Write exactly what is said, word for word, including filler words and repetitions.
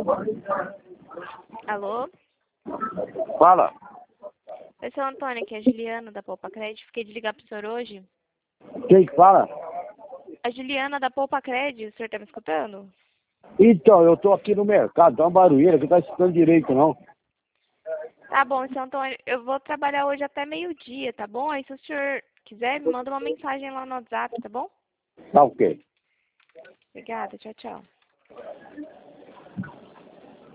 Alô? Fala. Oi, seu Antônio, aqui é a Juliana da Poupa Crédito. Fiquei de ligar pro senhor hoje. Quem que fala? A Juliana da Poupa Crédito, o senhor tá me escutando? Então, eu tô aqui no mercado, tá uma barulheira que não tá escutando direito, não. Tá bom, seu Antônio, eu vou trabalhar hoje até meio-dia, tá bom? Aí se o senhor quiser, me manda uma mensagem lá no WhatsApp, tá bom? Tá ok. Obrigada, tchau, tchau.